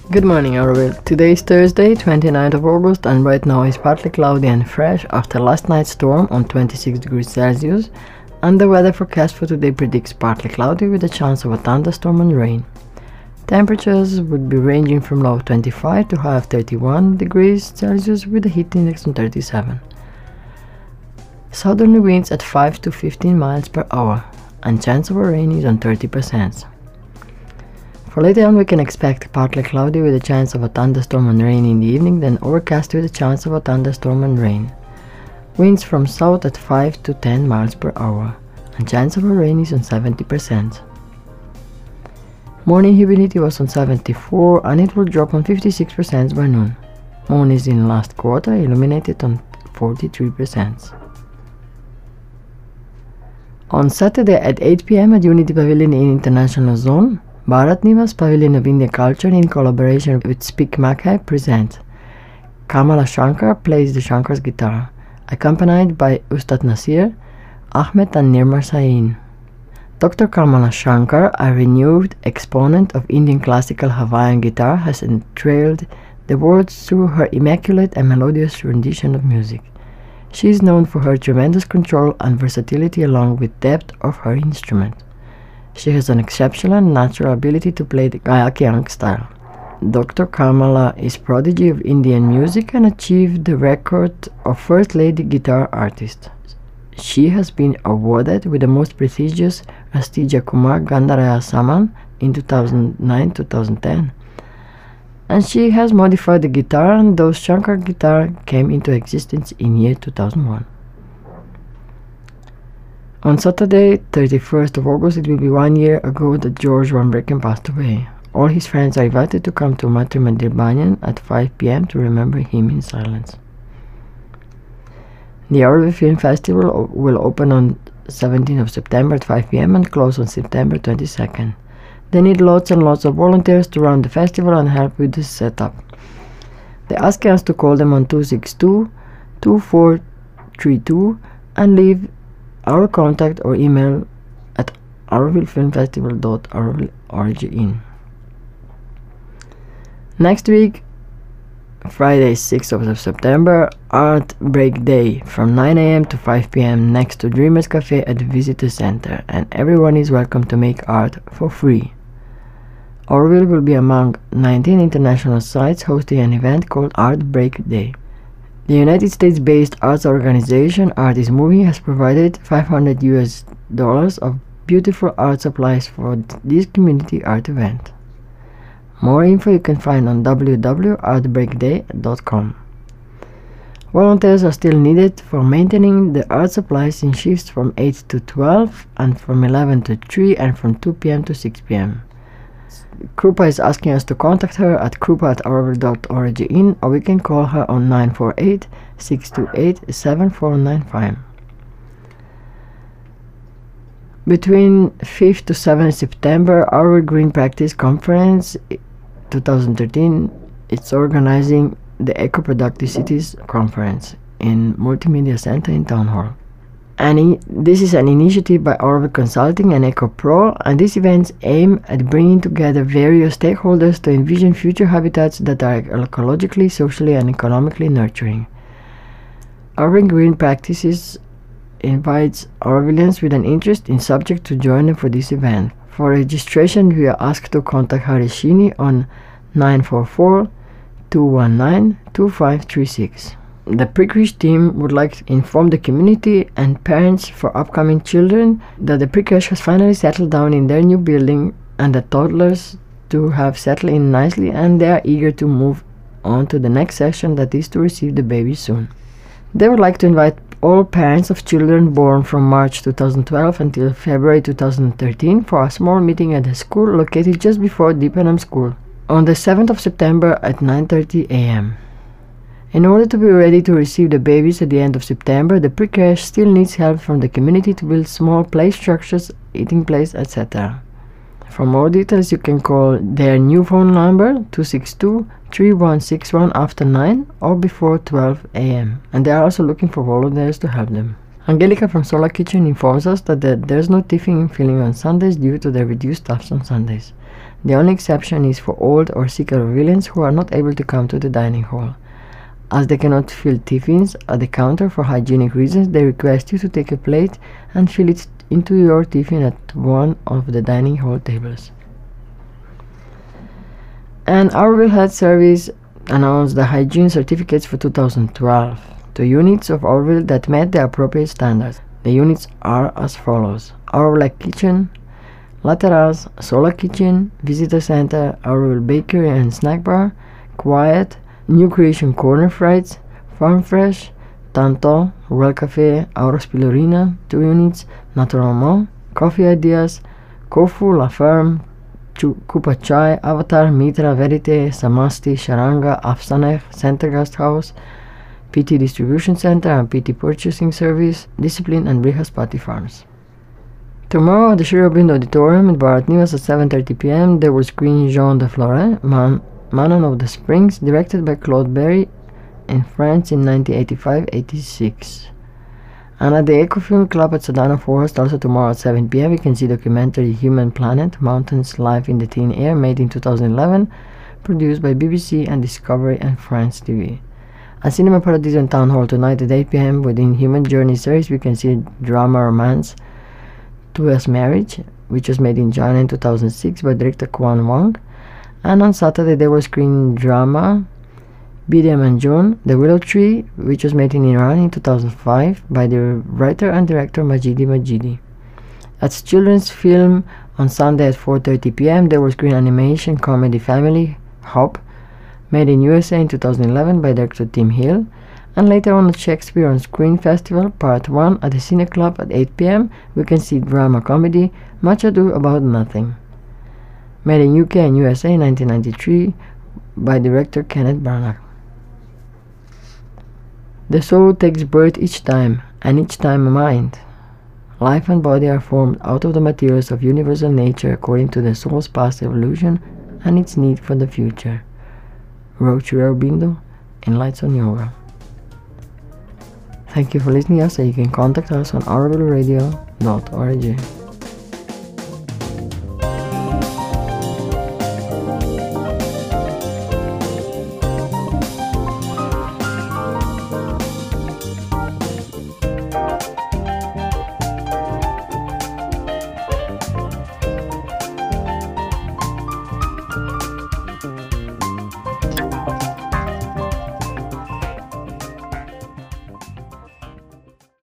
Good morning, Auroville. Today is Thursday, 29th of August, and right now it's partly cloudy and fresh after last night's storm on 26 degrees Celsius, and the weather forecast for today predicts partly cloudy with a chance of a thunderstorm and rain. Temperatures would be ranging from low of 25 to high of 31 degrees Celsius with a heat index on 37. Southerly winds at 5 to 15 miles per hour, and chance of a rain is on 30%. For later on, we can expect partly cloudy with a chance of a thunderstorm and rain in the evening, then overcast with a chance of a thunderstorm and rain. Winds from south at 5 to 10 miles per hour, and chance of a rain is on 70%. Morning humidity was on 74 and it will drop on 56% by noon. Moon is in last quarter, illuminated on 43%. On Saturday at 8 p.m. at Unity Pavilion in International Zone, Bharat Nivas Pavilion of Indian Culture in collaboration with Speak Mackay presents Kamala Shankar plays the Shankar's guitar, accompanied by Ustad Nasir, Ahmed and Nirmal Sain. Dr. Kamala Shankar, a renewed exponent of Indian classical Hawaiian guitar, has enthralled the world through her immaculate and melodious rendition of music. She is known for her tremendous control and versatility along with depth of her instrument. She has an exceptional natural ability to play the Gayakyank style. Dr. Kamala is prodigy of Indian music and achieved the record of First Lady Guitar Artist. She has been awarded with the most prestigious Rastija Kumar Gandaraya Samman in 2009-2010. And she has modified the guitar, and those Shankar guitar came into existence in year 2001. On Saturday, 31st of August, it will be 1 year ago that George Van Bracken passed away. All his friends are invited to come to Matre Mandir Banyan at 5 p.m. to remember him in silence. The Auroville Film Festival will open on 17th of September at 5 p.m. and close on September 22nd. They need lots and lots of volunteers to run the festival and help with the setup. They ask us to call them on 262-2432 and leave our contact or email at aurovillefilmfestival.auroville.org. Next week, Friday 6th of September, Art Break Day from 9 a.m. to 5 p.m. next to Dreamers Cafe at the Visitor Center, and everyone is welcome to make art for free. Auroville will be among 19 international sites hosting an event called Art Break Day. The United States-based arts organization Art is Moving has provided $500 of beautiful art supplies for this community art event. More info you can find on www.artbreakday.com. Volunteers are still needed for maintaining the art supplies in shifts from 8 to 12 and from 11 to 3 and from 2 p.m. to 6 p.m. Krupa is asking us to contact her at krupa@auroville.org or we can call her on 948-628-7495. Between 5th to 7th September, Auroville Green Practice Conference 2013 is organizing the Eco-Productive Cities Conference in Multimedia Center in Town Hall. This is an initiative by Auroville Consulting and EcoPro, and these events aim at bringing together various stakeholders to envision future habitats that are ecologically, socially, and economically nurturing. Auroville Green Practices invites Aurovillians with an interest in subject to join them for this event. For registration, we are asked to contact Harishini on 944-219-2536. The Pre-Creche team would like to inform the community and parents for upcoming children that the Pre-Creche has finally settled down in their new building and the toddlers to have settled in nicely, and they are eager to move on to the next session, that is to receive the baby soon. They would like to invite all parents of children born from March 2012 until February 2013 for a small meeting at the school located just before Deepanam School on the 7th of September at 9:30 a.m. In order to be ready to receive the babies at the end of September, the Pre-Creche still needs help from the community to build small play structures, eating place, etc. For more details, you can call their new phone number 262-3161 after 9 or before 12 a.m. and they are also looking for volunteers to help them. Angelica from Solar Kitchen informs us that there's no tiffin filling on Sundays due to the reduced staffs on Sundays. The only exception is for old or sick villains who are not able to come to the dining hall. As they cannot fill tiffins at the counter for hygienic reasons, they request you to take a plate and fill it into your tiffin at one of the dining hall tables. And Oroville Health Service announced the hygiene certificates for 2012 to units of Oroville that met the appropriate standards. The units are as follows: Oroville Kitchen, Laterals, Solar Kitchen, Visitor Center, Oroville Bakery and Snack Bar, Quiet, New Creation Corner Frites, Farm Fresh, Tanto, Rural Cafe, Aura Spilorina, 2 units, Naturellement, Coffee Ideas, Kofu, La Ferme, Kupa Chai, Avatar, Mitra, Verite, Samasti, Sharanga, Afsaneh, Center Guest House, PT Distribution Center and PT Purchasing Service, Discipline and Brihaspati Farms. Tomorrow at the Shri Aurobindo Auditorium at Bharat Niwas at 7:30 p.m. they will screen Jean de Florent, Manon of the Springs, directed by Claude Berry in France in 1985-86. And at the Ecofilm Club at Sedano Forest, also tomorrow at 7 p.m. we can see documentary Human Planet, Mountains, Life in the Thin Air, made in 2011, produced by BBC and Discovery and France TV. At Cinema Paradiso and Town Hall tonight at 8 p.m. within Human Journey series we can see drama romance To Us Marriage, which was made in China in 2006 by director Kwan Wang. And on Saturday they will screen drama Bidem and June, The Willow Tree, which was made in Iran in 2005 by the writer and director Majidi Majidi. At Children's Film on Sunday at 4:30 p.m. they will screen animation comedy Family Hop, made in USA in 2011 by director Tim Hill. And later on at Shakespeare on Screen Festival Part 1 at the Cine Club at 8 p.m. we can see drama comedy Much Ado About Nothing, made in UK and USA in 1993 by director Kenneth Branagh. The soul takes birth each time, and each time a mind. Life and body are formed out of the materials of universal nature according to the soul's past evolution and its need for the future. Wrote Shri Aurobindo in Lights on Yoga. Thank you for listening to us, and you can contact us on aurobileradio.org.